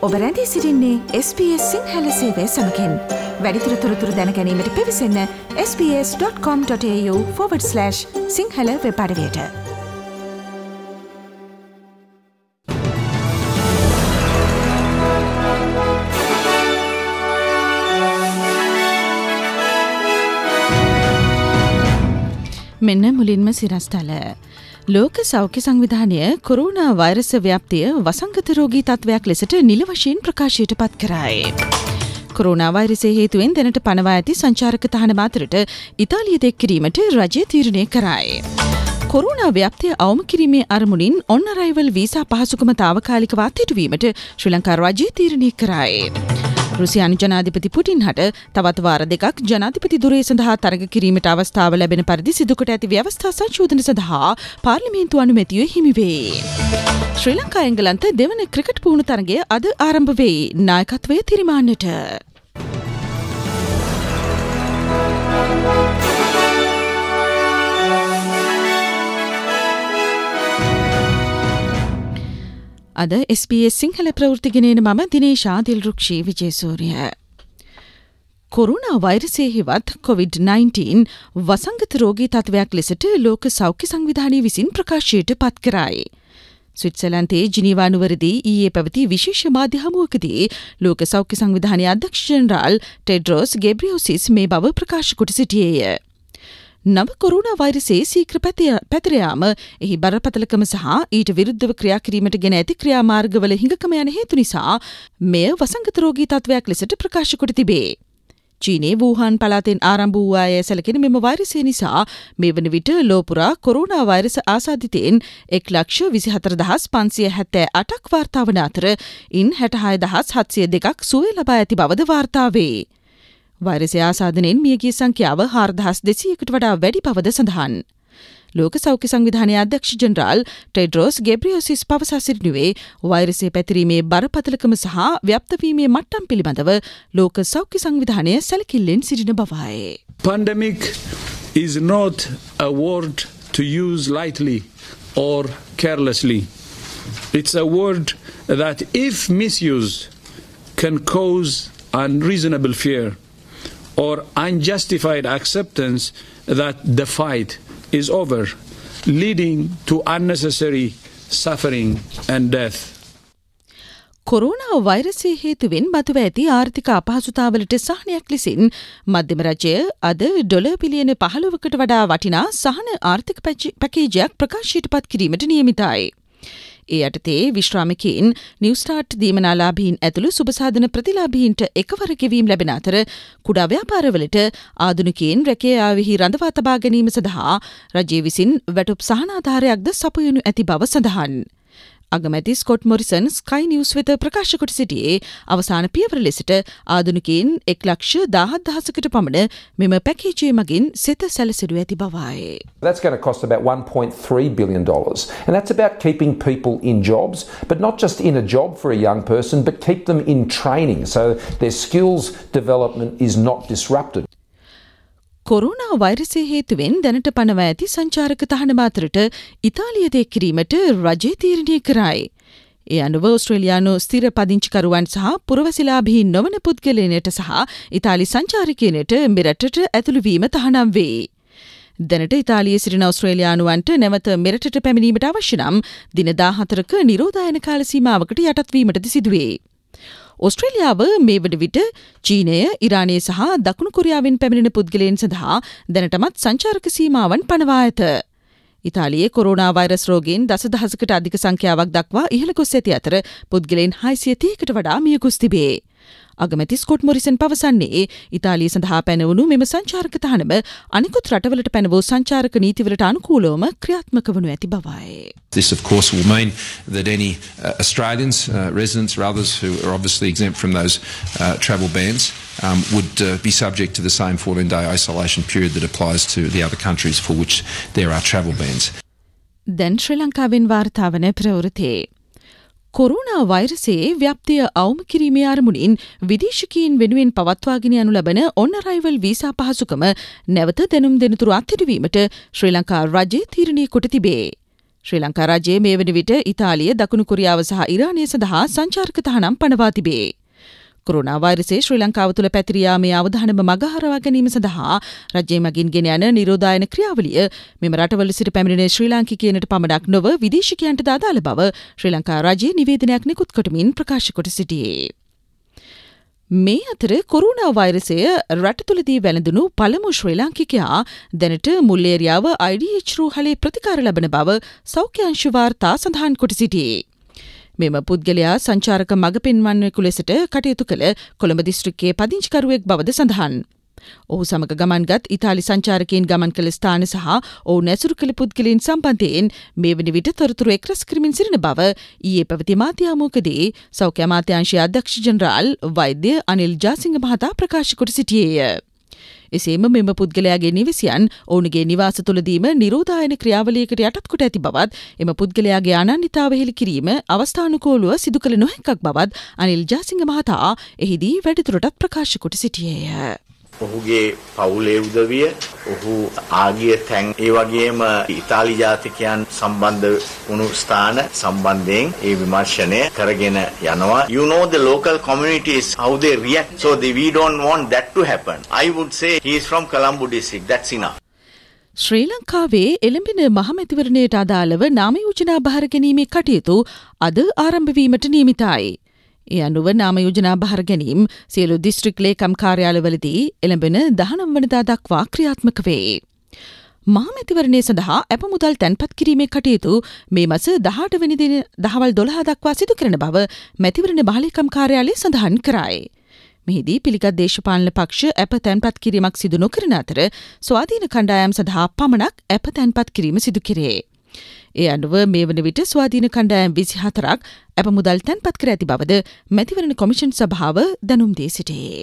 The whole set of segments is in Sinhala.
ඔබ රැඳී සිටින්නේ SBS සිංහල සේවය සමගින්. වැඩිදුර තොරතුරු දැන ගැනීමට පිවිසන්න sbs.com.au/සිංහල වෙබ් අඩවියට. මෙන්න මුලින්ම සිරස්තල. ලෝක සෞඛ්‍ය සංවිධානය කොරෝනා වෛරස ව්‍යාප්තිය වසංගත රෝගී තත්ත්වයක් ලෙසට නිල වශයෙන් ප්‍රකාශයට පත් කරයි. කොරෝනා වෛරසය හේතුවෙන් දැනට පනවා ඇති සංචාරක තහනම අතරට ඉතාලිය දෙක් කිරීමට රජය තීරණය කරයි. කොරෝනා ව්‍යාප්තිය අවම කිරීමේ අරමුණින් ඔන් අරයිවල් වීසා පහසුකම තාවකාලිකව අත්හිටුවීමට ශ්‍රී ලංකා රජය තීරණය කරයි. රුසියානු ජනාධිපති පුටින් හට තවත් වාර දෙකක් ජනාධිපති දුරේ සඳහා තරග කිරීමට අවස්ථාව ලැබෙන පරිදි සිදුකොට ඇති ව්‍යවස්ථා සංශෝධන සඳහා පාර්ලිමේන්තු අනුමැතිය හිමිවේ. ශ්‍රී ලංකා එංගලන්ත දෙවන ක්‍රිකට් පුහුණු තරගය අද ආරම්භ වෙයි. නායකත්වය තිරිමාන්නට. අද SBS සිංහල ප්‍රවෘත්තිගෙනන මම දිනේශා දිල්රුක්ෂී විජේසූරිය. කොරෝනා වෛරසය හෙවත් COVID-19 වසංගත රෝගී තත්ත්වයක් ලෙසට ලෝක සෞඛ්‍ය සංවිධානය විසින් ප්‍රකාශයට පත් කරයි. ස්විට්සර්ලන්තයේ ජිනීවා නුවරදී ඊයේ පැවති විශේෂ මාධ්‍ය හමුවකදී ලෝක සෞඛ්‍ය සංවිධානයේ අධ්‍යක්ෂ ජෙනරාල් ටෙඩ්රොස් ගෙබ්‍රියෝසිස් මේ බව ප්‍රකාශ කොට සිටියේය. නව කොරෝනා වෛරසයේ සීක්‍ර පැතිරයාම එහි බරපතලකම සහ ඊට විරුද්ධව ක්‍රියා කිරීමට ගෙන ඇති ක්‍රියාමාර්ගවල හිඟකම යන හේතු නිසා මෙය වසංගත රෝගී තත්ත්වයක් ලෙසට ප්‍රකාශ කොට තිබේ. චීනයේ වූහාන් පළාතෙන් ආරම්භ වූ අය සැලකෙන මෙම වෛරසය නිසා මේ වන විට ලෝපුරා කොරෝනා වෛරස ආසාදිතයින් 1,24,578ක් වාර්තා වන අතර ඉන් 66,702ක් සුවය ලබා ඇති බවද වාර්තා වේ. වෛරසය ආසාදනයෙන් මියගිය සංඛ්‍යාව 4,200කට වඩා වැඩි බවද සඳහන්. ලෝක සෞඛ්‍ය සංවිධානයේ අධ්‍යක්ෂ ජෙනරාල් ටෙඩ්රොස් ගෙබ්‍රියෝසිස් පවසා සිටිනුවේ වෛරසය පැතිරීමේ බරපතලකම සහ ව්‍යාප්තවීමේ මට්ටම් පිළිබඳව ලෝක සෞඛ්‍ය සංවිධානය සැලකිල්ලෙන් සිටින බවයි. Pandemic is not a word to use lightly or carelessly. It's a word that if misused can cause unreasonable fear or unjustified acceptance that the fight is over, leading to unnecessary suffering and death. Corona වෛරසය හේතුවෙන් මතුව ඇති ආර්ථික අපහසුතාවලට සහනයක් ලෙසින් මධ්‍යම රජය අද ඩොලර් බිලියන 15කට වඩා වටිනා සහන ආර්ථික පැකේජයක් ප්‍රකාශයට පත් කිරීමට නියමිතයි. ඒ යටතේ විශ්‍රාමිකයින් නිව්ස්ටාර්ට් දීමනාලාභීන් ඇතුළු සුබසාධන ප්‍රතිලාභීන්ට එකවර ගෙවීම් ලැබෙන අතර කුඩා ව්‍යාපාරවලට ආධුනිකයින් රැකියාවෙහි රඳවා තබා ගැනීම සඳහා රජය විසින් වැටුප් සහනාධාරයක්ද සපයනු ඇති බව සඳහන්. අගමැති ස්කොට් මොරිසන් ස්කයි නිවුස් වෙත ප්‍රකාශ කොට සිටියේ අවසාන පියවර ලෙසට ආධුනිකයින් 1,17,000කට පමණ මෙම පැකේජය මගින් සෙත සැලසෙනු ඇති බවයි. That's going to cost about $1.3 billion. And that's about keeping people in jobs, but not just in a job for a young person, but keep them in training so their skills development is not disrupted. Corona වෛරසය හේතුවෙන් දැනට පනවා ඇති සංචාරක තහනම අතරට ඉතාලිය දෙක් කිරීමට රජය තීරණය කරයි. ඒ අනුව ඔස්ට්‍රේලියානු ස්ථිර පදිංචිකරුවන් සහ පුරවැසිලාභීන් නොවන පුද්ගලයනට සහ ඉතාලි සංචාරකයනට මෙරටට ඇතුළුවීම තහනම් වේ. දැනට ඉතාලියේ සිටින ඔස්ට්‍රේලියානුවන්ට නැවත මෙරටට පැමිණීමට අවශ්‍ය නම් දින 14ක නිරෝධායන කාල සීමාවකට යටත්වීමටද සිදුවේ. ඔස්ට්‍රේලියාව මේ වන විට චීනය, ඉරානය සහ දකුණු කොරියාවෙන් පැමිණෙන පුද්ගලයන් සඳහා දැනටමත් සංචාරක සීමාවන් පනවා ඇත. ඉතාලියේ කොරෝනා වෛරස් රෝගීන් 10,000කට අධික සංඛ්‍යාවක් දක්වා ඉහළ ගොස් ඇති අතර පුද්ගලයන් 630කට වඩා මිය ගොස් තිබේ. අගමැති ස්කොට් මොරිසන් පවසන්නේ ඉතාලිය සඳහා පැනවුණු මෙම සංචාරක තහනම අනිකුත් රටවලට පැනවූ සංචාරක නීතිවලට අනුකූලවම ක්‍රියාත්මක වනු ඇති බවයි. This of course will mean that any Australians, residents or others who are obviously exempt from those travel bans would be subject to the same 14-day isolation period that applies to the other countries for which there are travel bans. දැන් ශ්‍රී ලංකාවෙන් වාර්තා වන ප්‍රවෘත්ති. කොරෝනා වෛරසයේ ව්‍යාප්තිය අවම කිරීමේ අරමුණින් විදේශිකයින් වෙනුවෙන් පවත්වාගෙන යනු ලබන ඔන් අරයිවල් වීසා පහසුකම නැවත දැනුම් දෙනතුරු අත්හිටුවීමට ශ්‍රී ලංකා රජය තීරණය කොට තිබේ. ශ්‍රී ලංකා රජයේ මේ වන විට ඉතාලිය, දකුණු කොරියාව සහ ඉරානය සඳහා සංචාරක තහනම් පනවා තිබේ. කොරෝනා වෛරසය ශ්‍රී ලංකාව තුළ පැතිර යාමේ අවධානම මගහරවා ගැනීම සඳහා රජය මගින් ගෙන යන නිරෝධායන ක්‍රියාවලිය මෙම රටවල සිට පැමිණෙන ශ්‍රී ලාංකිකයන්ට පමණක් නොව විදේශිකයන්ට අදාළ බව ශ්‍රී ලංකා රජයේ නිවේදනයක් නිකුත් කොටමින් ප්‍රකාශ කොට සිටියේ. මේ අතර කොරෝනා වෛරසය රට තුළදී වැළඳුණු පළමු ශ්‍රී ලාංකිකයා දැනට මුල්ලේරියාව IDH රෝහලේ ප්‍රතිකාර ලබන බව සෞඛ්‍ය අංශ වාර්තා සඳහන් කොට සිටියේ. මෙම පුද්ගලයා සංචාරක මඟ පෙන්වන්නෙකු ලෙසට කටයුතු කළ කොළඹ දිස්ත්‍රික්කයේ පදිංචිකරුවෙක් බවද සඳහන්. ඔහු සමග ගමන්ගත් ඉතාලි සංචාරකයන් ගමන් කළ ස්ථාන සහ ඔහු නැසුරු කළ පුද්ගලයන් සම්බන්ධයෙන් මේ වන විට තොරතුරු එක්රැස් කරමින් සිටින බව ඊයේ පැවති මාධ්‍ය ආමෝකදී සෞඛ්‍ය අමාත්‍යාංශයේ අධ්‍යක්ෂ ජෙනරාල් වෛද්‍ය අනිල් ජාසිංහ මහතා ප්‍රකාශ කොට සිටියේය. එසේම මෙම පුද්ගලයාගේ නිවසියන් ඔවුන්ගේ නිවාස තුළදීම නිරෝධායන ක්‍රියාවලියකට යටත් කොට ඇති බවත් එම පුද්ගලයාගේ අනන්‍යතාව හෙළි කිරීම අවස්ථානුකූලව සිදු කළ නොහැක්කක් බවත් අනිල් ජාසිංහ මහතා එහිදී වැඩිදුරටත් ප්‍රකාශ කොට සිටියේය. ඔහුගේ පවුලේ උදවිය, ඔහු ආගිය තැන්, ඒ වගේම ඉතාලි ජාතිකයන් සම්බන්ධ වුණු ස්ථාන සම්බන්ධයෙන් ඒ විමර්ශනය කරගෙන යනවා. You know the local communities how they react, so we don't want that to happen. I would say he is from Colombo district. That's enough. ශ්‍රී ලංකාවේ එළඹෙන මහමැතිවරණයට අදාළව නාම යෝජනා බහර ගැනීමේ කටයුතු අද ආරම්භ වීමට නියමිතයි. ඒ අනුව නාම යෝජනා බහර ගැනීම සියලු දිස්ත්‍රික් ලේකම් කාර්යාලවලදී එළඹෙන 19 වනදා දක්වා ක්‍රියාත්මක වේ. මහමැතිවරණය සඳහා අප මුදල් තැන්පත් කිරීමේ කටයුතු මේ මාස 18 වෙනි දින දහවල් 12 දක්වා සිදු කරන බව මැතිවරණ බාලේකම් කාර්යාලය සඳහන් කරයි. මෙහිදී පිළිගත් දේශපාලන පක්ෂ අප තැන්පත් කිරීමක් සිදු නොකරන අතර ස්වාධීන කණ්ඩායම් සඳහා පමණක් අප තැන්පත් කිරීම සිදු කෙරේ. ඒ අනුව මේ වන විට ස්වාධීන කණ්ඩායම් 24ක් අප මුදල් තැන්පත් කර ඇති බවද මැතිවරණ කොමිෂන් සභාව දැනුම් දී සිටියේ.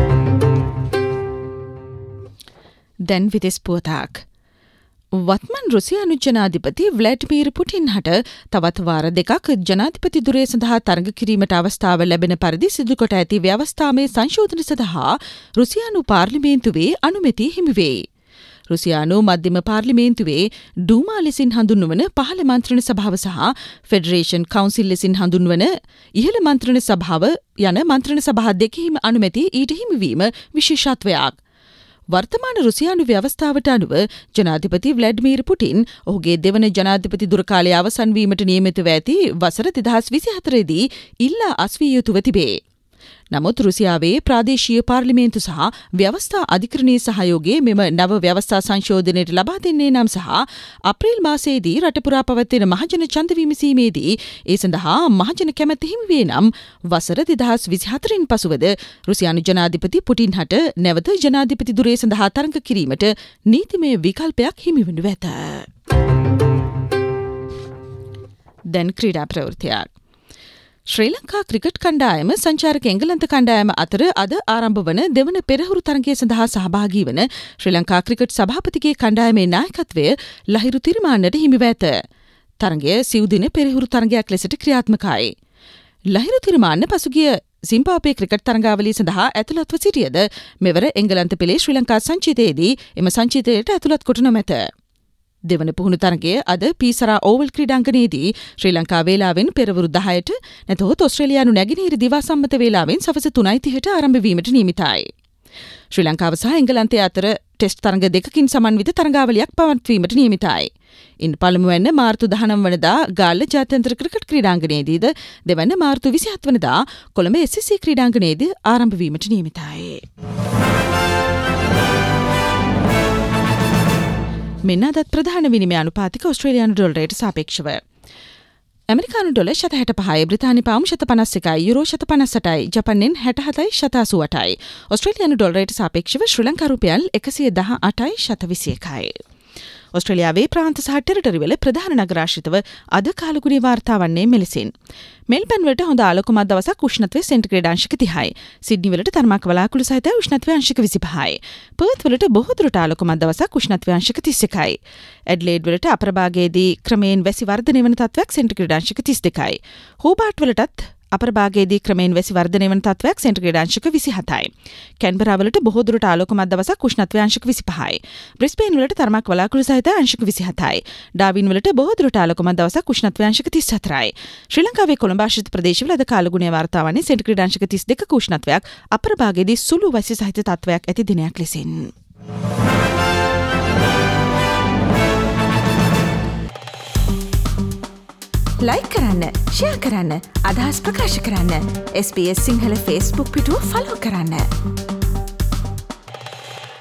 දැන් විදෙස් පුවතක්. වත්මන් රුසියානු ජනාධිපති ව්ලාඩිමීර් පුටින් හට තවත් වාර දෙකක් ජනාධිපති දුරය සඳහා තරඟ කිරීමට අවස්ථාව ලැබෙන පරිදි සිදුකොට ඇති ව්‍යවස්ථාමය සංශෝධන සඳහා රුසියානු පාර්ලිමේන්තුවේ අනුමැතිය හිමිවේ. රුසියානු මධ්‍යම පාර්ලිමේන්තුවේ ඩූමා ලෙසින් හඳුන්වන පහළ මන්ත්‍රණ සභාව සහ ෆෙඩරේෂන් කවුන්සිල් ලෙසින් හඳුන්වන ඉහළ මන්ත්‍රණ සභාව යන මන්ත්‍රණ සභා දෙකෙහිම අනුමැති ඊට හිමිවීම විශේෂත්වයක්. වර්තමාන රුසියානු ව්‍යවස්ථාවට අනුව ජනාධිපති ව්ලාඩිමීර් පුටින් ඔහුගේ දෙවන ජනාධිපති දුරකාලය අවසන් වීමට නියමිතව ඇති වසර 2024 දී ඉල්ලා අස්විය යුතුව තිබේ. නමුත් රුසියාවේ ප්‍රාදේශීය පාර්ලිමේන්තු සහ ව්‍යවස්ථා අධිකරණයේ සහයෝගයේ මෙම නව ව්‍යවස්ථා සංශෝධනයට ලබා දෙන්නේ නම් සහ අප්‍රේල් මාසයේදී රට පුරා පවත්වන මහජන ඡන්ද විමසීමේදී ඒ සඳහා මහජන කැමැත්ත හිමි වේ නම් වසර 2024න් පසුවද රුසියානු ජනාධිපති පුටින් හට නැවත ජනාධිපති දුරය සඳහා තරඟ කිරීමට නීතිමය විකල්පයක් හිමි වනු ඇත. දැන් ක්‍රීඩා ප්‍රවෘත්තියක්. ශ්‍රී ලංකා ක්‍රිකට් කණ්ඩායම සංචාරක එංගලන්ත කණ්ඩායම අතර අද ආරම්භ වන දෙවන පෙරහුරු තරගය සඳහා සහභාගී වන ශ්‍රී ලංකා ක්‍රිකට් සභාපතිගේ කණ්ඩායමේ නායකත්වය ලහිරු තිරිමාන්නට හිමිව ඇත. තරගය සිව් දින පෙරහුරු තරගයක් ලෙසට ක්‍රියාත්මකයි. ලහිරු තිරිමාන්න පසුගිය සිම්බාබ්වේ ක්‍රිකට් තරගාවලිය සඳහා ඇතුළත්ව සිටියද මෙවර එංගලන්ත පෙළේ ශ්‍රී ලංකා සංචිතයේදී එම සංචිතයට ඇතුළත් කොට නොමැත. දෙවන පුහුණු තරගය අද පීසරා ඕවල් ක්‍රීඩාංගණයේදී ශ්‍රී ලංකා වේලාවෙන් පෙරවරු 10ට නැතහොත් ඔස්ට්‍රේලියානු නැගෙනහිර දිවා සම්මත වේලාවෙන් සවස 3:30ට ආරම්භ වීමට නියමිතයි. ශ්‍රී ලංකාව සහ එංගලන්තය අතර ටෙස්ට් තරග දෙකකින් සමන්විත තරගාවලියක් පවත්වීමට නියමිතයි. ඉන් පළමුවැන්න මාර්තු 19 වනදා ගාල්ල ජාත්‍යන්තර ක්‍රිකට් ක්‍රීඩාංගණයේදීද දෙවැන්න මාර්තු 27 වනදා කොළඹ SSC ක්‍රීඩාංගණයේදී ආරම්භ වීමට නියමිතයි. මෙන්න අදත් ප්‍රධාන විනිමය අනුපාතික ඔස්ට්‍රේලියානු ඩොලරයට සාපේක්ෂව. ඇමරිකානු ඩොලර් 165යි, බ්‍රිතාන්‍ය පවුම් 151යි, යුරෝ 158යි, ජපන් යෙන් 67යි 188යි. ඔස්ට්‍රේලියානු ඩොලරයට සාපේක්ෂව ශ්‍රී ලංකා රුපියල් 118යි 121යි. ඔස්ට්‍රේලියාවේ ප්‍රාන්ත සහ ටෙරිටරි වල ප්‍රධාන නගරාශ්‍රිතව අද කාලගුණේ වාර්තා වන්නේ මෙලෙසින්. මෙල්බන් වලට හොඳ ආලෝකමත් දවසක් උෂ්ණත්වය සෙන්ටිග්‍රේඩ් අංශක 30යි. සිඩ්නි වලට තරමක් වලාකුළු සහිත උෂ්ණත්වය අංශක 25යි. පර්ත් වලට බොහෝ දුරට ආලෝකමත් දවසක් උෂ්ණත්වය අංශක 31යි. ඇඩ්ලේඩ් වලට අපරභාගයේදී ක්‍රමයෙන් වැසි වර්ධනය වන තත්ත්වයක් සෙන්ටිග්‍රේඩ් අංශක 32යි. හෝබාර්ට් වලටත් අපර භාගයේදී ක්‍රමයෙන් වැසි වර්ධනය වන තත්ත්වයක් සෙන්ටිග්‍රේඩ් අංශක 27යි. කැන්බරා වලට බොහෝ දුරට ආලෝකමත් දවසක් උෂ්ණත්වය අංශක 25යි. බ්‍රිස්බේන් වලට තරමක් වලාකුළු සහිත අංශක 27යි. ඩාවින් වලට බොහෝ දුරට ආලෝකමත් දවසක් උෂ්ණත්වය අංශක 34යි. ශ්‍රී ලංකාවේ කොළඹ ආශ්‍රිත ප්‍රදේශවල අද කාලගුණය වාර්තා වන්නේ සෙන්ටිග්‍රේඩ් අංශක 32ක උෂ්ණත්වයක් අපර භාගයේදී සුළු වැසි සහිත තත්ත්වයක් ඇති දිනයක් ලෙසින්. ලයික් කරන්න, ෂෙයා කරන්න, අදහස් ප්‍රකාශ කරන්න. SBS සිංහල Facebook පිටුව ෆලෝ කරන්න.